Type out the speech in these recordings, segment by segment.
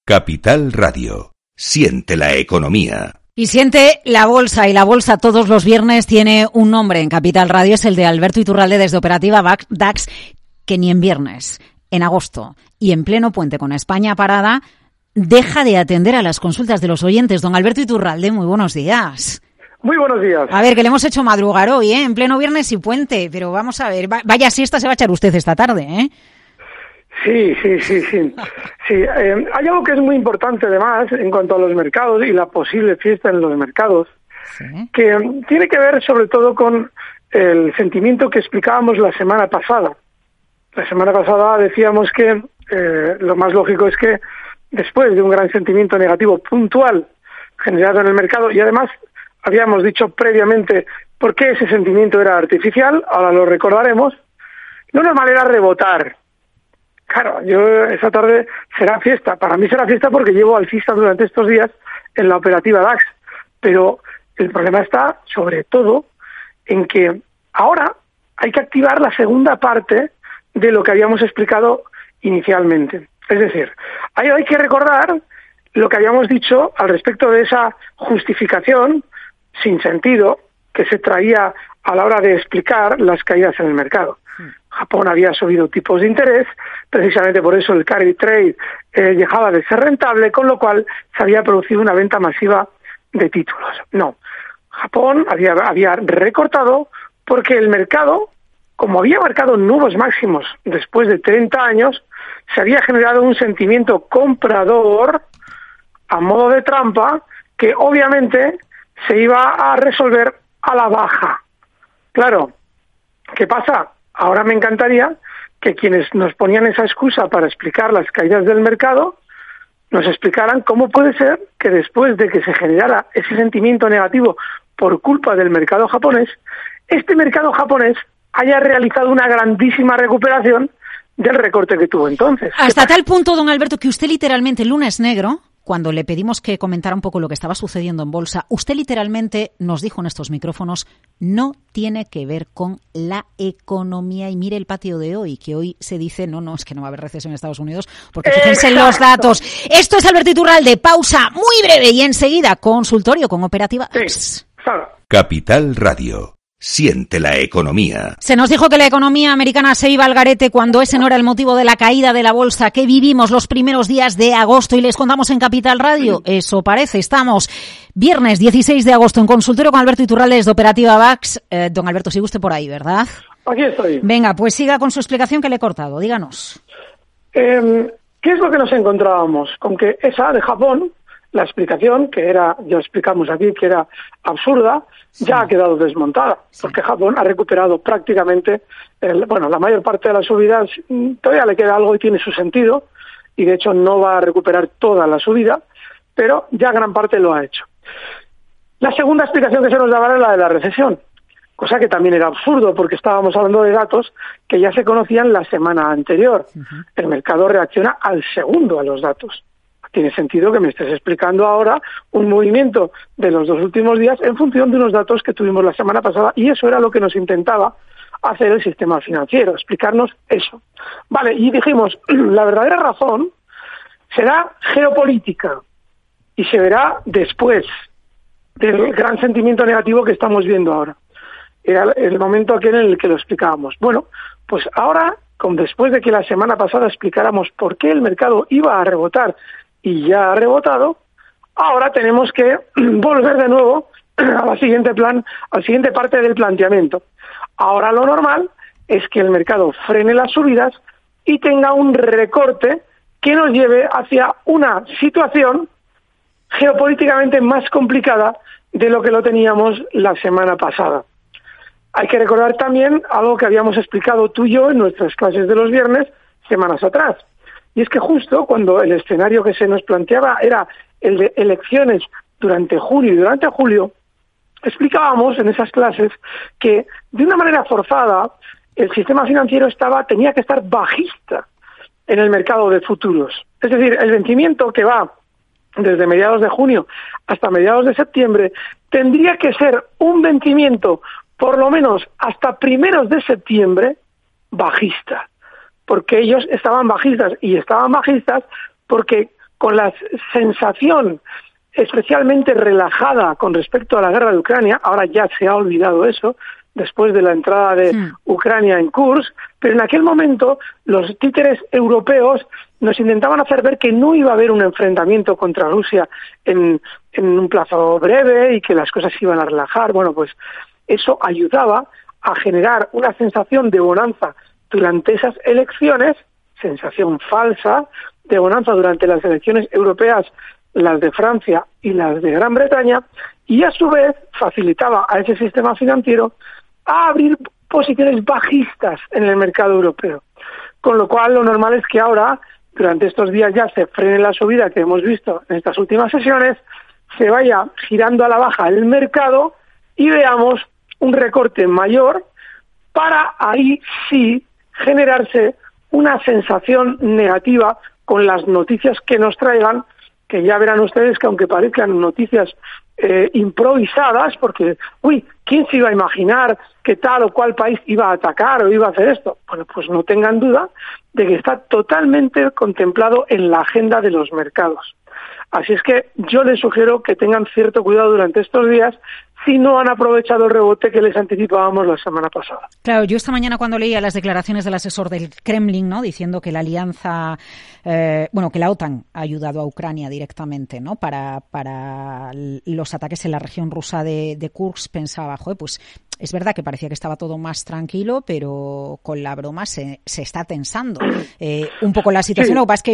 Capital Radio. Siente la economía. Y siente la bolsa, y la bolsa todos los viernes tiene un nombre en Capital Radio, es el de Alberto Iturralde desde Operativa DAX, que ni en viernes, en agosto y en pleno puente con España parada, deja de atender a las consultas de los oyentes. Don Alberto Iturralde, muy buenos días. Muy buenos días. A ver, que le hemos hecho madrugar hoy, en pleno viernes y puente, pero vamos a ver, vaya siesta se va a echar usted esta tarde, ¿eh? Sí. Hay algo que es muy importante además en cuanto a los mercados y la posible fiesta en los mercados, ¿sí?, que tiene que ver sobre todo con el sentimiento que explicábamos la semana pasada. La semana pasada decíamos que lo más lógico es que después de un gran sentimiento negativo puntual generado en el mercado, y además habíamos dicho previamente por qué ese sentimiento era artificial, ahora lo recordaremos, lo normal era rebotar. Claro, esa tarde será fiesta. Para mí será fiesta porque llevo alcista durante estos días en la operativa DAX. Pero el problema está, sobre todo, en que ahora hay que activar la segunda parte de lo que habíamos explicado inicialmente. Es decir, hay que recordar lo que habíamos dicho al respecto de esa justificación sin sentido que se traía a la hora de explicar las caídas en el mercado. Japón había subido tipos de interés, precisamente por eso el carry trade dejaba de ser rentable, con lo cual se había producido una venta masiva de títulos. No, Japón había recortado porque el mercado, como había marcado nuevos máximos después de 30 años, se había generado un sentimiento comprador a modo de trampa que obviamente se iba a resolver a la baja. Claro, ¿qué pasa? Ahora me encantaría que quienes nos ponían esa excusa para explicar las caídas del mercado nos explicaran cómo puede ser que después de que se generara ese sentimiento negativo por culpa del mercado japonés, este mercado japonés haya realizado una grandísima recuperación del recorte que tuvo entonces. Hasta tal punto, don Alberto, que usted literalmente el lunes negro, cuando le pedimos que comentara un poco lo que estaba sucediendo en bolsa, usted literalmente nos dijo en estos micrófonos, no tiene que ver con la economía. Y mire el patio de hoy, que hoy se dice, no, es que no va a haber recesión en Estados Unidos, porque fíjense en los datos. Esto es Alberto Iturralde, pausa muy breve y enseguida consultorio con Operativa DAX. Sí, claro. Capital Radio. Siente la economía. Se nos dijo que la economía americana se iba al garete cuando ese no era el motivo de la caída de la bolsa que vivimos los primeros días de agosto y les contamos en Capital Radio. Eso parece. Estamos viernes 16 de agosto en consultorio con Alberto Iturralde de Operativa DAX. Don Alberto, sigue usted por ahí, ¿verdad? Aquí estoy. Venga, pues siga con su explicación que le he cortado. Díganos. ¿Qué es lo que nos encontrábamos? Con que esa de Japón, la explicación, que era, ya explicamos aquí, que era absurda, ya ha quedado desmontada, porque Japón ha recuperado prácticamente, la mayor parte de las subidas, todavía le queda algo y tiene su sentido, y de hecho no va a recuperar toda la subida, pero ya gran parte lo ha hecho. La segunda explicación que se nos daba era la de la recesión, cosa que también era absurdo, porque estábamos hablando de datos que ya se conocían la semana anterior. El mercado reacciona al segundo a los datos. Tiene sentido que me estés explicando ahora un movimiento de los 2 últimos días en función de unos datos que tuvimos la semana pasada, y eso era lo que nos intentaba hacer el sistema financiero, explicarnos eso. Vale, y dijimos, la verdadera razón será geopolítica y se verá después del gran sentimiento negativo que estamos viendo ahora. Era el momento aquel en el que lo explicábamos. Bueno, pues ahora, después de que la semana pasada explicáramos por qué el mercado iba a rebotar y ya ha rebotado, ahora tenemos que volver de nuevo a la siguiente parte del planteamiento. Ahora lo normal es que el mercado frene las subidas y tenga un recorte que nos lleve hacia una situación geopolíticamente más complicada de lo que lo teníamos la semana pasada. Hay que recordar también algo que habíamos explicado tú y yo en nuestras clases de los viernes semanas atrás. Y es que justo cuando el escenario que se nos planteaba era el de elecciones durante junio y durante julio, explicábamos en esas clases que de una manera forzada el sistema financiero tenía que estar bajista en el mercado de futuros. Es decir, el vencimiento que va desde mediados de junio hasta mediados de septiembre tendría que ser un vencimiento por lo menos hasta primeros de septiembre bajista. Porque ellos estaban bajistas, y estaban bajistas porque con la sensación especialmente relajada con respecto a la guerra de Ucrania. Ahora ya se ha olvidado eso, después de la entrada de Ucrania en Kursk, pero en aquel momento los títeres europeos nos intentaban hacer ver que no iba a haber un enfrentamiento contra Rusia en un plazo breve y que las cosas se iban a relajar. Bueno, pues eso ayudaba a generar una sensación de bonanza durante esas elecciones, sensación falsa de bonanza durante las elecciones europeas, las de Francia y las de Gran Bretaña, y a su vez facilitaba a ese sistema financiero a abrir posiciones bajistas en el mercado europeo. Con lo cual, lo normal es que ahora, durante estos días ya se frene la subida que hemos visto en estas últimas sesiones, se vaya girando a la baja el mercado y veamos un recorte mayor para ahí sí generarse una sensación negativa con las noticias que nos traigan, que ya verán ustedes que aunque parezcan noticias improvisadas, porque, ¿quién se iba a imaginar que tal o cual país iba a atacar o iba a hacer esto? Bueno, pues no tengan duda de que está totalmente contemplado en la agenda de los mercados. Así es que yo les sugiero que tengan cierto cuidado durante estos días si no han aprovechado el rebote que les anticipábamos la semana pasada. Claro, yo esta mañana cuando leía las declaraciones del asesor del Kremlin, ¿no?, diciendo que la alianza, que la OTAN ha ayudado a Ucrania directamente, ¿no?, para los ataques en la región rusa de Kursk, pensaba, pues es verdad que parecía que estaba todo más tranquilo, pero con la broma se está tensando un poco la situación. Lo que pasa es que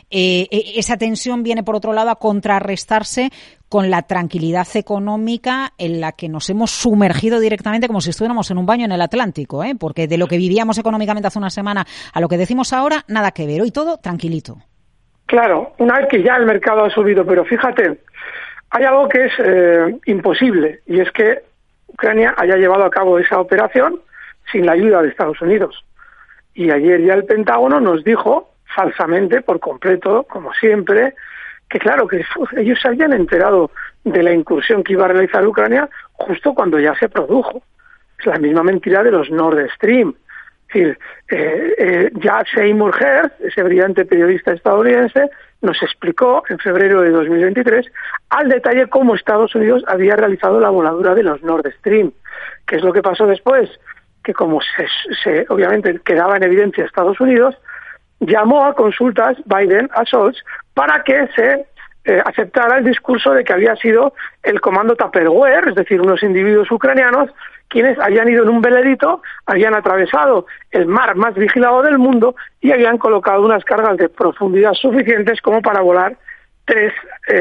esa tensión viene por otro lado a contrarrestarse con la tranquilidad económica en la que nos hemos sumergido directamente como si estuviéramos en un baño en el Atlántico, porque de lo que vivíamos económicamente hace una semana a lo que decimos ahora, nada que ver. Hoy todo tranquilito. Claro, una vez que ya el mercado ha subido, pero fíjate, hay algo que es imposible, y es que Ucrania haya llevado a cabo esa operación sin la ayuda de Estados Unidos. Y ayer ya el Pentágono nos dijo, falsamente, por completo, como siempre, que claro, que ellos se habían enterado de la incursión que iba a realizar Ucrania justo cuando ya se produjo. Es la misma mentira de los Nord Stream. Es decir, ya Seymour Hersh, ese brillante periodista estadounidense, nos explicó en febrero de 2023 al detalle cómo Estados Unidos había realizado la voladura de los Nord Stream. ¿Qué es lo que pasó después? Que como se obviamente quedaba en evidencia Estados Unidos, llamó a consultas Biden a Scholz para que se aceptara el discurso de que había sido el comando Tupperware, es decir, unos individuos ucranianos quienes habían ido en un velerito, habían atravesado el mar más vigilado del mundo y habían colocado unas cargas de profundidad suficientes como para volar 3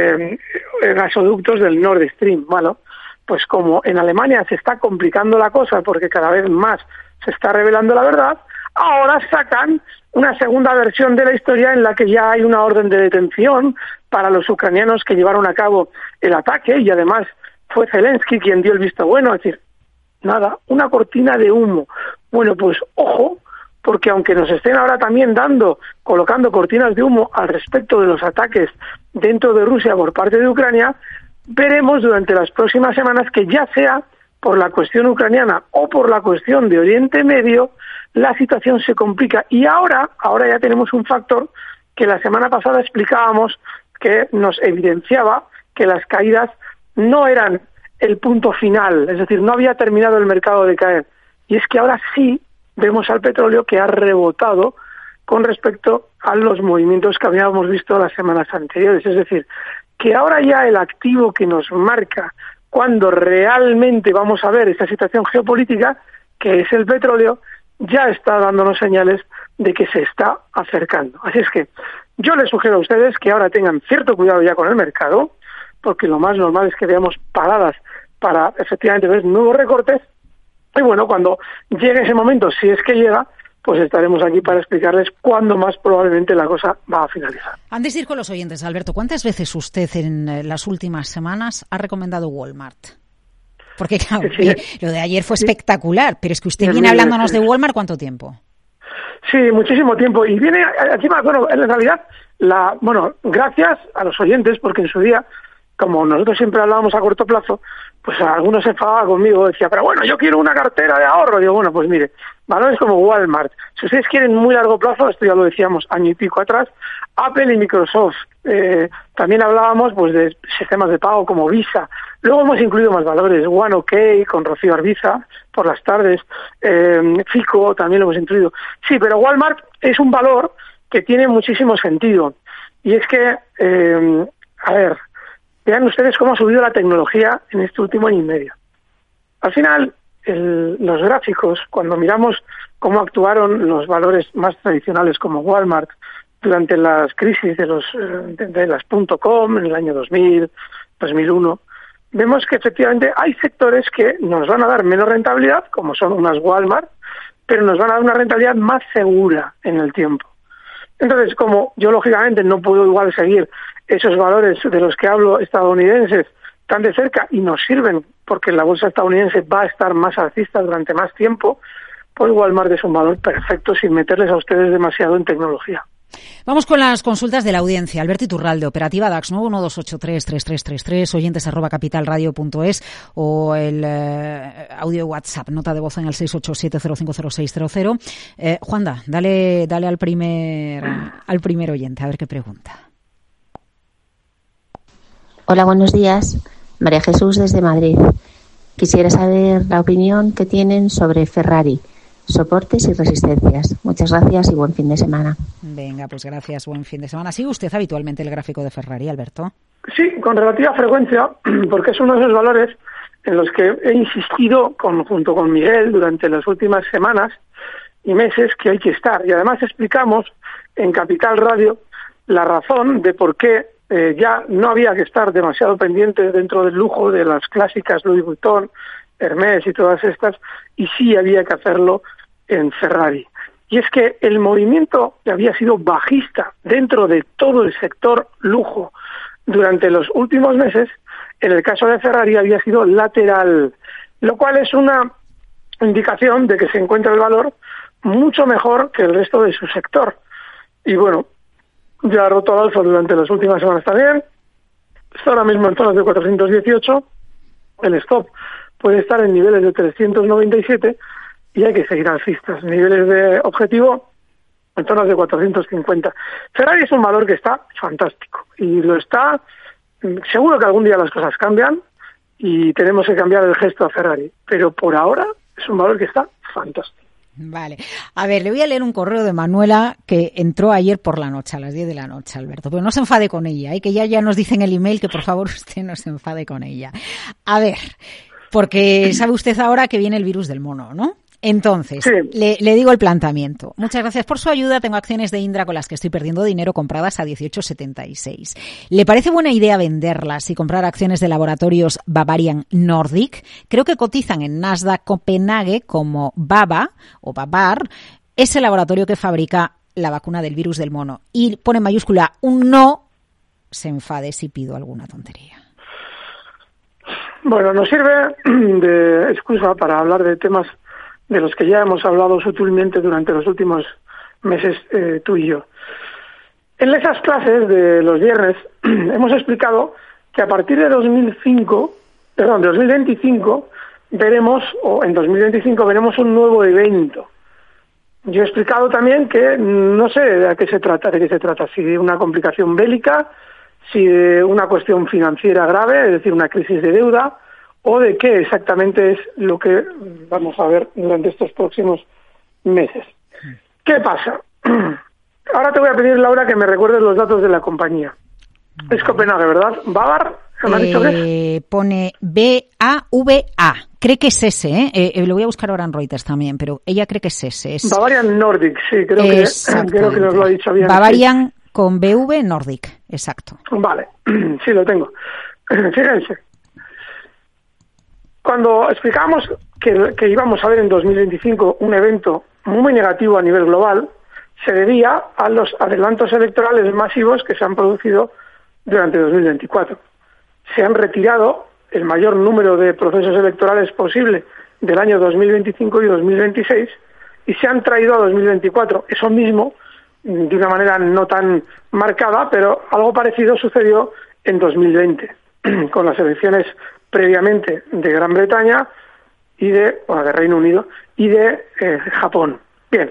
gasoductos del Nord Stream. Bueno, pues como en Alemania se está complicando la cosa porque cada vez más se está revelando la verdad, ahora sacan una segunda versión de la historia en la que ya hay una orden de detención para los ucranianos que llevaron a cabo el ataque y además fue Zelensky quien dio el visto bueno, es decir, nada, una cortina de humo. Bueno, pues ojo, porque aunque nos estén ahora también colocando cortinas de humo al respecto de los ataques dentro de Rusia por parte de Ucrania, veremos durante las próximas semanas que ya sea por la cuestión ucraniana o por la cuestión de Oriente Medio, la situación se complica. Y ahora ya tenemos un factor que la semana pasada explicábamos que nos evidenciaba que las caídas no eran el punto final, es decir, no había terminado el mercado de caer. Y es que ahora sí vemos al petróleo que ha rebotado con respecto a los movimientos que habíamos visto las semanas anteriores. Es decir, que ahora ya el activo que nos marca cuando realmente vamos a ver esta situación geopolítica, que es el petróleo, ya está dándonos señales de que se está acercando. Así es que yo les sugiero a ustedes que ahora tengan cierto cuidado ya con el mercado, porque lo más normal es que veamos paradas para efectivamente ver nuevos recortes. Y bueno, cuando llegue ese momento, si es que llega, pues estaremos aquí para explicarles cuándo más probablemente la cosa va a finalizar. Antes de ir con los oyentes, Alberto, ¿cuántas veces usted en las últimas semanas ha recomendado Walmart? Porque claro, lo de ayer fue espectacular, pero es que usted viene hablándonos de Walmart ¿cuánto tiempo? Sí, muchísimo tiempo. Y viene encima, bueno, en realidad, gracias a los oyentes, porque en su día como nosotros siempre hablábamos a corto plazo, pues algunos se enfadaba conmigo, decía, pero bueno, yo quiero una cartera de ahorro. Digo, bueno, pues mire, valores como Walmart, si ustedes quieren muy largo plazo, esto ya lo decíamos año y pico atrás, Apple y Microsoft, también hablábamos pues de sistemas de pago como Visa, luego hemos incluido más valores, OneOK con Rocío Arbiza por las tardes, Fico también lo hemos incluido. Sí, pero Walmart es un valor que tiene muchísimo sentido, y es que, a ver, vean ustedes cómo ha subido la tecnología en este último año y medio. Al final, los gráficos, cuando miramos cómo actuaron los valores más tradicionales como Walmart durante las crisis de las .com en el año 2000, 2001, vemos que efectivamente hay sectores que nos van a dar menos rentabilidad, como son unas Walmart, pero nos van a dar una rentabilidad más segura en el tiempo. Entonces, como yo lógicamente no puedo igual seguir esos valores de los que hablo estadounidenses tan de cerca y nos sirven porque la bolsa estadounidense va a estar más alcista durante más tiempo, pues Walmart es un valor perfecto sin meterles a ustedes demasiado en tecnología. Vamos con las consultas de la audiencia. Alberto Iturralde, Operativa DAX 912833333, oyentes @capitalradio.es o el audio WhatsApp, nota de voz en el 687050600. Juanda, dale al primer oyente, a ver qué pregunta. Hola, buenos días. María Jesús desde Madrid. Quisiera saber la opinión que tienen sobre Ferrari. Soportes y resistencias. Muchas gracias y buen fin de semana. Venga, pues gracias, buen fin de semana. ¿Sigue usted habitualmente el gráfico de Ferrari, Alberto? Sí, con relativa frecuencia, porque es uno de esos valores en los que he insistido junto con Miguel durante las últimas semanas y meses que hay que estar. Y además explicamos en Capital Radio la razón de por qué ya no había que estar demasiado pendientes dentro del lujo de las clásicas Louis Vuitton, Hermès y todas estas, y sí había que hacerlo en Ferrari. Y es que el movimiento que había sido bajista dentro de todo el sector lujo durante los últimos meses, en el caso de Ferrari había sido lateral, lo cual es una indicación de que se encuentra el valor mucho mejor que el resto de su sector. Y bueno, ya ha roto al alza durante las últimas semanas también, está ahora mismo en zonas de 418, el stop puede estar en niveles de 397 y hay que seguir alcistas. Niveles de objetivo en zonas de 450. Ferrari es un valor que está fantástico y lo está. Seguro que algún día las cosas cambian y tenemos que cambiar el gesto a Ferrari, pero por ahora es un valor que está fantástico. Vale. A ver, le voy a leer un correo de Manuela que entró ayer por la noche, a las 10 de la noche, Alberto. Pero no se enfade con ella, que ya nos dice en el email que por favor usted no se enfade con ella. A ver, porque sabe usted ahora que viene el virus del mono, ¿no? Entonces, sí. Le digo el planteamiento. Muchas gracias por su ayuda. Tengo acciones de Indra con las que estoy perdiendo dinero compradas a 18,76. ¿Le parece buena idea venderlas y comprar acciones de laboratorios Bavarian Nordic? Creo que cotizan en Nasdaq Copenhague como Baba o Bavar, ese laboratorio que fabrica la vacuna del virus del mono. Y pone en mayúscula un no, se enfade si pido alguna tontería. Bueno, nos sirve de excusa para hablar de temas de los que ya hemos hablado sutilmente durante los últimos meses tú y yo. En esas clases de los viernes hemos explicado que a partir de 2025 veremos, o en 2025 veremos un nuevo evento. Yo he explicado también que no sé de qué se trata, si de una complicación bélica, si de una cuestión financiera grave, es decir, una crisis de deuda, o de qué exactamente es lo que vamos a ver durante estos próximos meses. ¿Qué pasa? Ahora te voy a pedir, Laura, que me recuerdes los datos de la compañía. Es Copenhague, ¿verdad? ¿Bavar? ¿Me has dicho qué es? Pone B-A-V-A. Cree que es ese, lo voy a buscar ahora en Reuters también, pero ella cree que es ese. Es Bavarian Nordic, sí, creo que nos lo ha dicho bien. Bavarian sí. Con BV Nordic, exacto. Vale, sí lo tengo. Fíjense. Cuando explicamos que íbamos a ver en 2025 un evento muy negativo a nivel global, se debía a los adelantos electorales masivos que se han producido durante 2024. Se han retirado el mayor número de procesos electorales posible del año 2025 y 2026 y se han traído a 2024. Eso mismo, de una manera no tan marcada, pero algo parecido sucedió en 2020. con las elecciones previamente de Gran Bretaña y de Reino Unido y de Japón. Bien,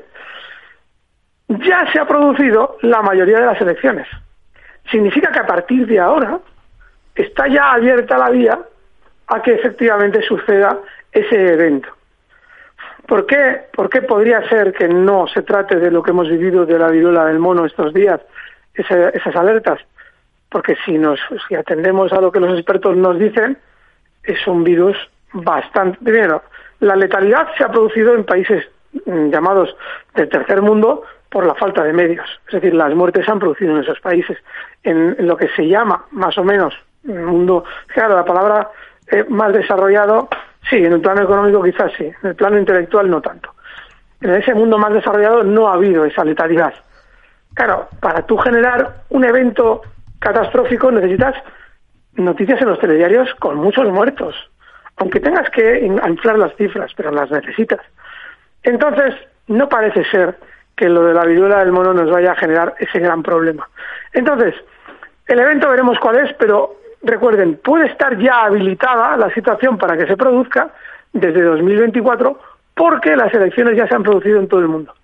ya se ha producido la mayoría de las elecciones. Significa que a partir de ahora está ya abierta la vía a que efectivamente suceda ese evento. ¿Por qué podría ser que no se trate de lo que hemos vivido de la viruela del mono estos días, esas alertas? Porque si atendemos a lo que los expertos nos dicen, es un virus bastante... Primero, la letalidad se ha producido en países llamados del tercer mundo por la falta de medios. Es decir, las muertes se han producido en esos países. En lo que se llama, más o menos, mundo... Claro, la palabra más desarrollado, sí, en el plano económico quizás sí, en el plano intelectual no tanto. En ese mundo más desarrollado no ha habido esa letalidad. Claro, para tú generar un evento catastrófico necesitas noticias en los telediarios con muchos muertos, aunque tengas que inflar las cifras, pero las necesitas. Entonces, no parece ser que lo de la viruela del mono nos vaya a generar ese gran problema. Entonces, el evento veremos cuál es, pero recuerden, puede estar ya habilitada la situación para que se produzca desde 2024, porque las elecciones ya se han producido en todo el mundo.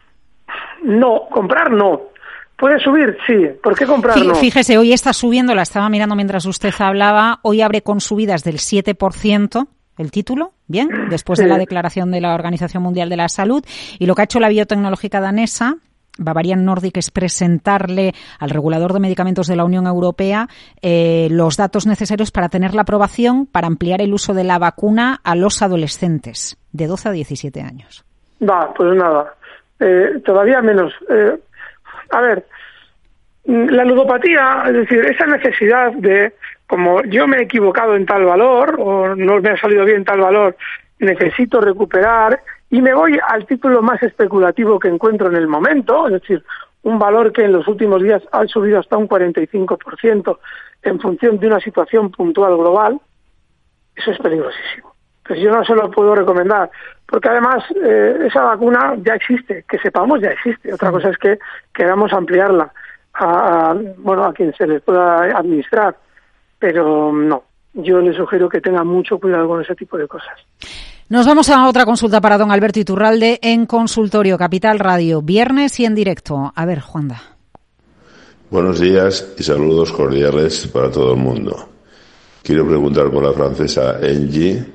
No, comprar no. ¿Puede subir? Sí. ¿Por qué comprar no? Fíjese, hoy está subiendo, la estaba mirando mientras usted hablaba, hoy abre con subidas del 7%. El título, bien, después de la declaración de la Organización Mundial de la Salud. Y lo que ha hecho la biotecnológica danesa, Bavarian Nordic, es presentarle al regulador de medicamentos de la Unión Europea los datos necesarios para tener la aprobación para ampliar el uso de la vacuna a los adolescentes de 12 a 17 años. Pues nada, todavía menos. A ver, la ludopatía, es decir, esa necesidad de, como yo me he equivocado en tal valor o no me ha salido bien tal valor, necesito recuperar y me voy al título más especulativo que encuentro en el momento, es decir, un valor que en los últimos días ha subido hasta un 45% en función de una situación puntual global. Eso es peligrosísimo. Pues yo no se lo puedo recomendar, porque además esa vacuna ya existe, que sepamos ya existe. Otra cosa es que queramos ampliarla a quien se les pueda administrar, pero no. Yo le sugiero que tenga mucho cuidado con ese tipo de cosas. Nos vamos a otra consulta para don Alberto Iturralde en Consultorio Capital Radio, viernes y en directo. A ver, Juanda. Buenos días y saludos cordiales para todo el mundo. Quiero preguntar por la francesa Engie,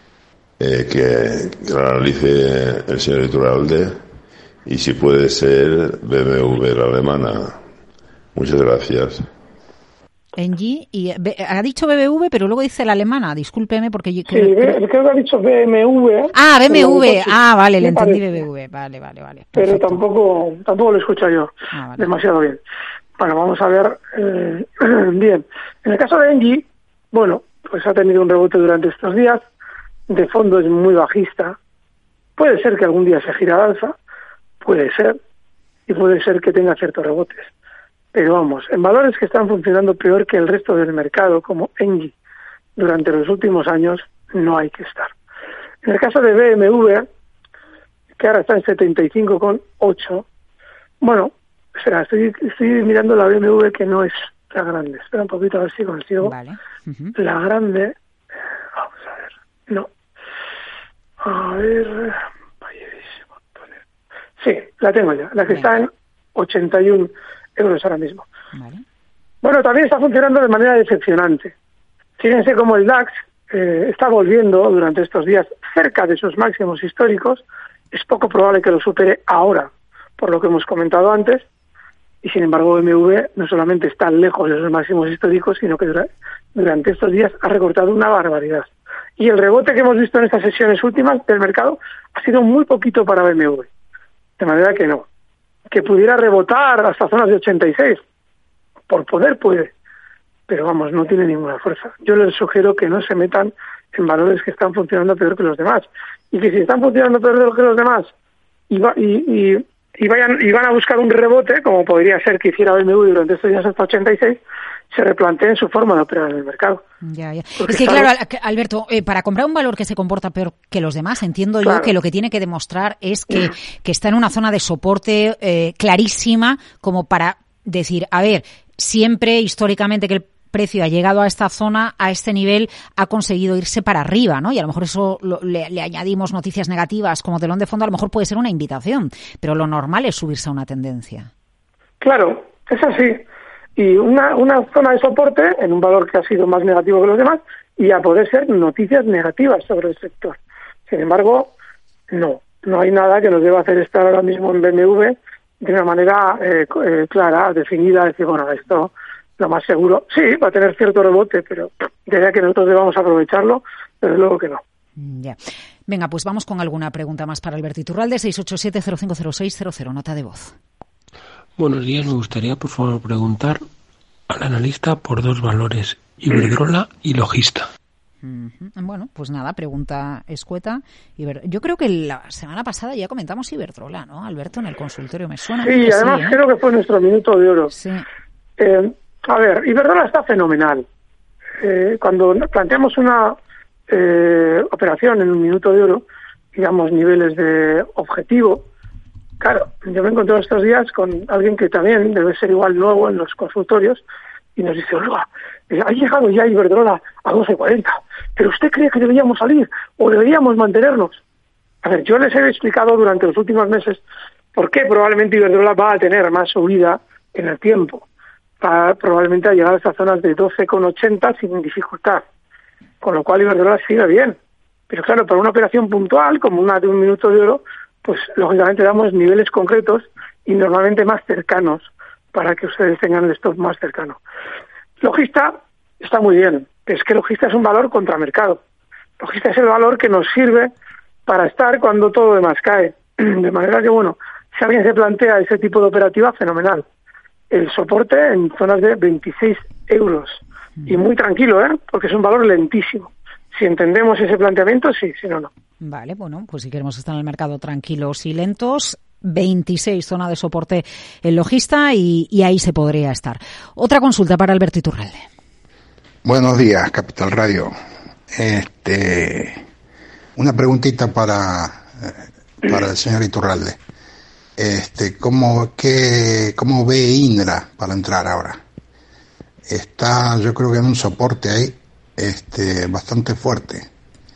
que la analice el señor Iturralde, y si puede ser BMW, la alemana. Muchas gracias. Engie, y ha dicho BBV, pero luego dice la alemana, discúlpeme porque yo creo que ha dicho BMW. Ah, BMW, vale, le entendí BBV, vale. Perfecto. Pero tampoco lo escucho yo demasiado bien. Bueno, vamos a ver, bien. En el caso de Engie, pues ha tenido un rebote durante estos días, de fondo es muy bajista, puede ser que algún día se gire al alza, puede ser, y puede ser que tenga ciertos rebotes. Pero vamos, en valores que están funcionando peor que el resto del mercado, como Engie, durante los últimos años, no hay que estar. En el caso de BMW, que ahora está en 75,8, espera, estoy mirando la BMW que no es la grande. Espera un poquito a ver si consigo. Vale. La grande, vamos a ver, no. A ver, sí, la tengo ya, la que está en 81 euros ahora mismo. Vale. También está funcionando de manera decepcionante. Fíjense cómo el DAX está volviendo durante estos días cerca de sus máximos históricos. Es poco probable que lo supere ahora, por lo que hemos comentado antes, y sin embargo BMW no solamente está lejos de sus máximos históricos, sino que durante estos días ha recortado una barbaridad. Y el rebote que hemos visto en estas sesiones últimas del mercado ha sido muy poquito para BMW. De manera que no. Que pudiera rebotar hasta zonas de 86. Por poder puede. Pero no tiene ninguna fuerza. Yo les sugiero que no se metan en valores que están funcionando peor que los demás. Y que si están funcionando peor que los demás y van a buscar un rebote, como podría ser que hiciera BMW durante estos días hasta 86, se replanteen su forma de operar en el mercado. Ya. Es que claro, Alberto, para comprar un valor que se comporta peor que los demás, entiendo yo que lo que tiene que demostrar es que está en una zona de soporte clarísima, como para decir, a ver, siempre históricamente que el precio ha llegado a esta zona, a este nivel, ha conseguido irse para arriba, ¿no? Y a lo mejor eso le añadimos noticias negativas como telón de fondo, a lo mejor puede ser una invitación, pero lo normal es subirse a una tendencia. Claro, es así. Y una zona de soporte en un valor que ha sido más negativo que los demás y a poder ser noticias negativas sobre el sector. Sin embargo, no hay nada que nos deba hacer estar ahora mismo en BMW de una manera clara, definida, decir, bueno, esto lo más seguro, sí, va a tener cierto rebote, pero desde que nosotros debamos aprovecharlo, desde luego que no. Ya. Venga, pues vamos con alguna pregunta más para Alberto Iturralde, 687-050600, nota de voz. Buenos días, me gustaría por favor preguntar al analista por dos valores, Iberdrola y Logista. Bueno, pues nada, pregunta escueta. Yo creo que la semana pasada ya comentamos Iberdrola, ¿no, Alberto? En el consultorio me suena. Sí, además sí, creo que fue nuestro minuto de oro. Sí. A ver, Iberdrola está fenomenal. Cuando planteamos una operación en un minuto de oro, digamos niveles de objetivo, claro, yo me he encontrado estos días con alguien que también debe ser igual nuevo en los consultorios y nos dice, oiga, ha llegado ya Iberdrola a 12.40, pero ¿usted cree que deberíamos salir o deberíamos mantenernos? A ver, yo les he explicado durante los últimos meses por qué probablemente Iberdrola va a tener más subida en el tiempo. Va probablemente a llegar a estas zonas de 12,80 sin dificultad, con lo cual Iberdrola sigue bien. Pero claro, para una operación puntual, como una de un minuto de oro, pues lógicamente damos niveles concretos y normalmente más cercanos para que ustedes tengan el stop más cercano. Logista está muy bien, pero es que Logista es un valor contramercado. Logista es el valor que nos sirve para estar cuando todo lo demás cae. De manera que, bueno, si alguien se plantea ese tipo de operativa, fenomenal. El soporte en zonas de 26 euros. Y muy tranquilo, porque es un valor lentísimo. Si entendemos ese planteamiento, sí, si no, no. Vale, bueno, pues si queremos estar en el mercado tranquilos y lentos, 26 zona de soporte en Logista y ahí se podría estar. Otra consulta para Alberto Iturralde. Buenos días, Capital Radio. Una preguntita para el señor Iturralde. ¿Cómo ve Indra para entrar ahora? Está, yo creo que en un soporte ahí, bastante fuerte.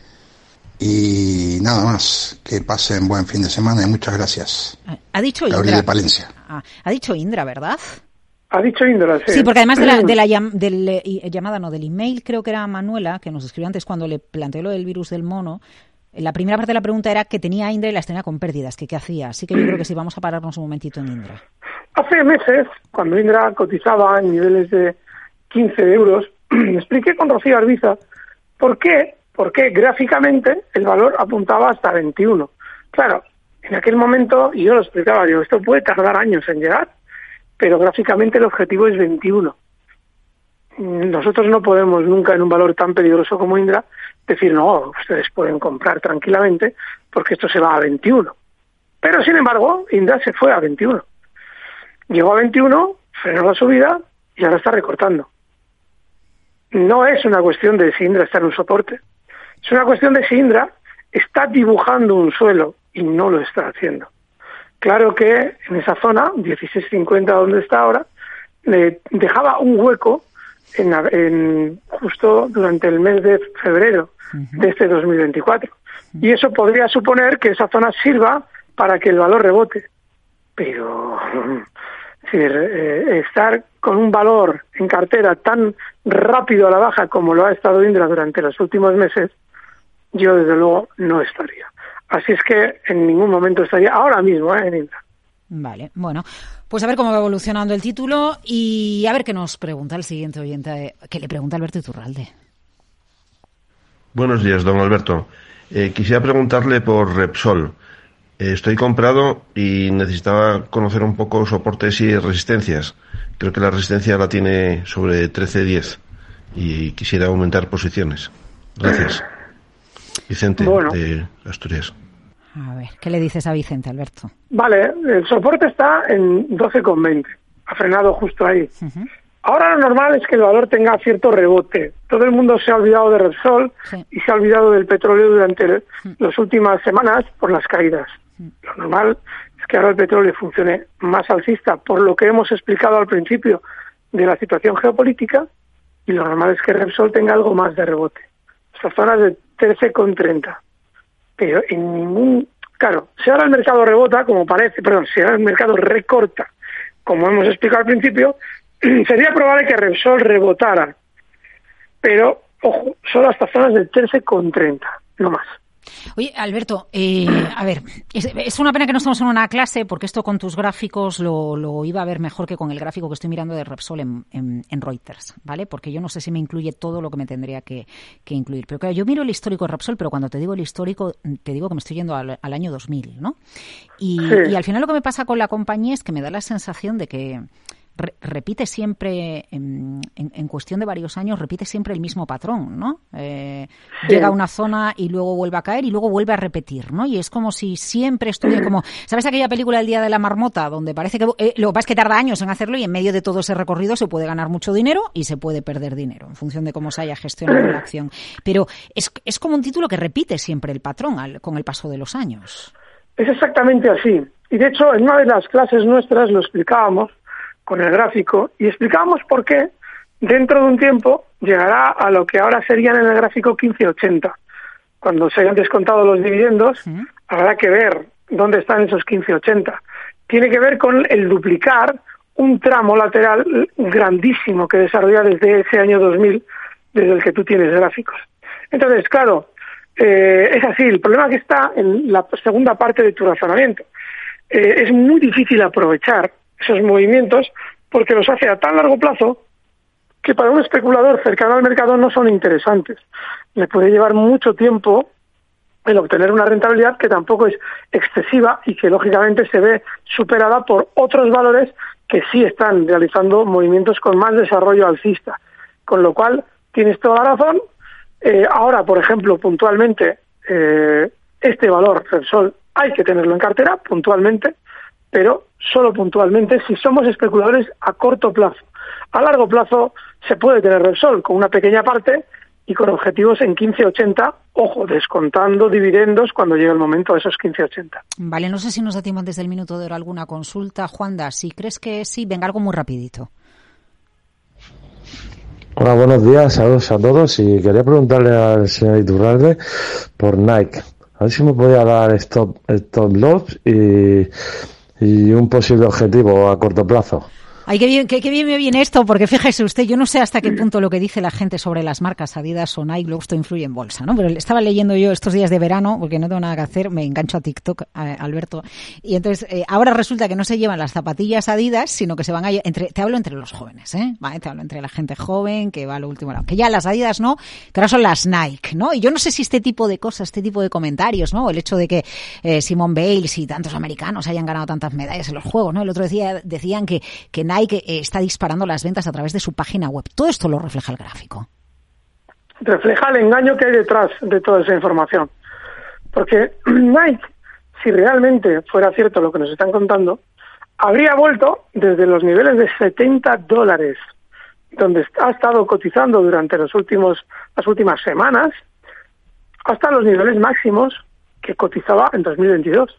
Y nada más, que pasen buen fin de semana y muchas gracias. Ha dicho Indra. Gabriel de Palencia. Ha dicho Indra, ¿verdad? Ha dicho Indra, sí. Sí, porque además del email, creo que era Manuela, que nos escribió antes cuando le planteó lo del virus del mono. La primera parte de la pregunta era que tenía Indra y las tenía con pérdidas, que qué hacía. Así que yo creo que sí, vamos a pararnos un momentito en Indra. Hace meses, cuando Indra cotizaba en niveles de 15 euros, expliqué con Rocío Arbiza por qué gráficamente el valor apuntaba hasta 21. Claro, en aquel momento yo lo explicaba, digo, esto puede tardar años en llegar, pero gráficamente el objetivo es 21. Nosotros no podemos nunca en un valor tan peligroso como Indra decir, no, ustedes pueden comprar tranquilamente porque esto se va a 21. Pero sin embargo, Indra se fue a 21. Llegó a 21, frenó la subida y ahora está recortando. No es una cuestión de si Indra está en un soporte. Es una cuestión de si Indra está dibujando un suelo y no lo está haciendo. Claro que en esa zona, 16.50 donde está ahora, le dejaba un hueco en justo durante el mes de febrero de este 2024. Y eso podría suponer que esa zona sirva para que el valor rebote. Pero estar con un valor en cartera tan rápido a la baja como lo ha estado Indra durante los últimos meses, yo desde luego no estaría. Así es que en ningún momento estaría ahora mismo en Indra. Vale, bueno, pues a ver cómo va evolucionando el título y a ver qué nos pregunta el siguiente oyente, que le pregunta Alberto Iturralde. Buenos días, don Alberto. Quisiera preguntarle por Repsol. Estoy comprado y necesitaba conocer un poco soportes y resistencias. Creo que la resistencia la tiene sobre 13.10 y quisiera aumentar posiciones. Gracias. Vicente, de Asturias. A ver, ¿qué le dices a Vicente, Alberto? Vale, el soporte está en 12,20. Ha frenado justo ahí. Ahora lo normal es que el valor tenga cierto rebote. Todo el mundo se ha olvidado de Repsol y se ha olvidado del petróleo durante las últimas semanas por las caídas. Lo normal es que ahora el petróleo funcione más alcista por lo que hemos explicado al principio de la situación geopolítica y lo normal es que Repsol tenga algo más de rebote. Estas zonas de 13,30. Pero en ningún... Claro, si ahora el mercado rebota, como parece, si ahora el mercado recorta, como hemos explicado al principio, sería probable que Repsol rebotara. Pero, ojo, solo hasta zonas de 13,30, no más. Oye, Alberto, a ver, es una pena que no estemos en una clase, porque esto con tus gráficos lo iba a ver mejor que con el gráfico que estoy mirando de Repsol en Reuters, ¿vale? Porque yo no sé si me incluye todo lo que me tendría que incluir. Pero claro, yo miro el histórico de Repsol, pero cuando te digo el histórico, te digo que me estoy yendo al año 2000, ¿no? Y al final lo que me pasa con la compañía es que me da la sensación de que repite siempre, en cuestión de varios años, repite siempre el mismo patrón, ¿no? Llega a una zona y luego vuelve a caer y luego vuelve a repetir, ¿no? Y es como si siempre estuviera como... ¿Sabes aquella película El Día de la Marmota? Donde parece que... lo que pasa es que tarda años en hacerlo y en medio de todo ese recorrido se puede ganar mucho dinero y se puede perder dinero, en función de cómo se haya gestionado la acción. Pero es como un título que repite siempre el patrón con el paso de los años. Es exactamente así. Y de hecho, en una de las clases nuestras lo explicábamos con el gráfico, y explicamos por qué dentro de un tiempo llegará a lo que ahora serían en el gráfico 15,80. Cuando se hayan descontado los dividendos, habrá que ver dónde están esos 15,80. Tiene que ver con el duplicar un tramo lateral grandísimo que desarrolla desde ese año 2000, desde el que tú tienes gráficos. Entonces, claro, es así. El problema que está en la segunda parte de tu razonamiento. Es muy difícil aprovechar esos movimientos porque los hace a tan largo plazo que para un especulador cercano al mercado no son interesantes. Le puede llevar mucho tiempo el obtener una rentabilidad que tampoco es excesiva y que lógicamente se ve superada por otros valores que sí están realizando movimientos con más desarrollo alcista. Con lo cual, tienes toda la razón. Ahora, por ejemplo, puntualmente, este valor, Repsol, hay que tenerlo en cartera, puntualmente, pero solo puntualmente si somos especuladores a corto plazo. A largo plazo se puede tener Repsol con una pequeña parte y con objetivos en 15,80, ojo, descontando dividendos cuando llegue el momento de esos 15,80. Vale, no sé si nos da tiempo antes del minuto de oro alguna consulta. Juanda, si crees que sí, venga, algo muy rapidito. Hola, buenos días, saludos a todos, y quería preguntarle al señor Iturralde por Nike. A ver si me podía dar stop loss y un posible objetivo a corto plazo. Ay, qué bien me viene esto, porque fíjese usted, yo no sé hasta qué punto lo que dice la gente sobre las marcas Adidas o Nike, luego esto influye en bolsa, ¿no? Pero estaba leyendo yo estos días de verano, porque no tengo nada que hacer, me engancho a TikTok, Alberto, y entonces ahora resulta que no se llevan las zapatillas Adidas, sino que se van te hablo entre los jóvenes, ¿vale? Te hablo entre la gente joven, que va a lo último lado, que ya las Adidas no, que ahora son las Nike, ¿no? Y yo no sé si este tipo de cosas, este tipo de comentarios, ¿no? El hecho de que Simone Biles y tantos americanos hayan ganado tantas medallas en los Juegos, ¿no? El otro día decían que Nike está disparando las ventas a través de su página web. Todo esto lo refleja el gráfico. Refleja el engaño que hay detrás de toda esa información. Porque Nike, si realmente fuera cierto lo que nos están contando, habría vuelto desde los niveles de $70, donde ha estado cotizando durante las últimas semanas, hasta los niveles máximos que cotizaba en 2022.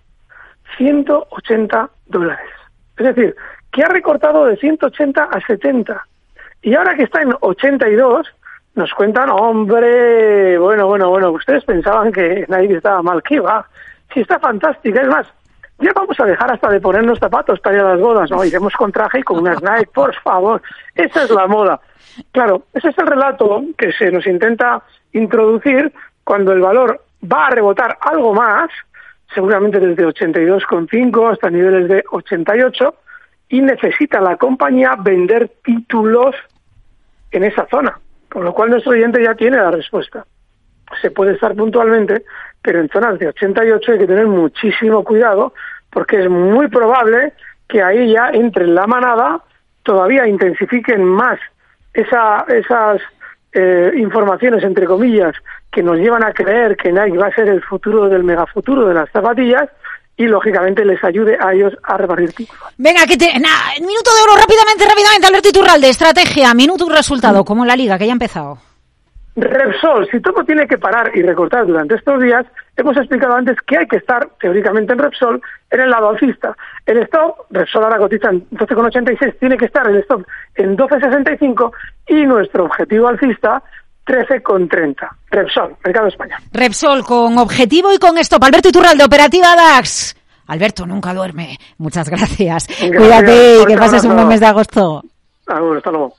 $180. Es decir, que ha recortado de 180 a 70. Y ahora que está en 82, nos cuentan, hombre, bueno, ustedes pensaban que Nike estaba mal. ¿Qué va? Sí, está fantástica. Es más, ya vamos a dejar hasta de ponernos zapatos para ir a las bodas, ¿no? Iremos con traje y con unas Nike, por favor. Esa es la moda. Claro, ese es el relato que se nos intenta introducir cuando el valor va a rebotar algo más, seguramente desde 82,5 hasta niveles de 88, y necesita la compañía vender títulos en esa zona, con lo cual nuestro oyente ya tiene la respuesta. Se puede estar puntualmente, pero en zonas de 88 hay que tener muchísimo cuidado, porque es muy probable que ahí ya entre en la manada, todavía intensifiquen más esas informaciones, entre comillas, que nos llevan a creer que Nike va a ser el futuro del megafuturo de las zapatillas, y lógicamente les ayude a ellos a repartir títulos. Venga, minuto de oro rápidamente, Alberto Iturralde, estrategia, minuto y resultado, como en la Liga, que ya ha empezado. Repsol, si todo tiene que parar y recortar durante estos días, hemos explicado antes que hay que estar, teóricamente en Repsol, en el lado alcista. El stop, Repsol ahora cotiza en 12,86, tiene que estar el stop en 12,65 y nuestro objetivo alcista 13,30. Repsol, mercado español. Repsol con objetivo y con stop. Alberto Iturralde, Operativa DAX. Alberto nunca duerme. Muchas gracias. Cuídate, que pases un buen mes de agosto. Hasta luego.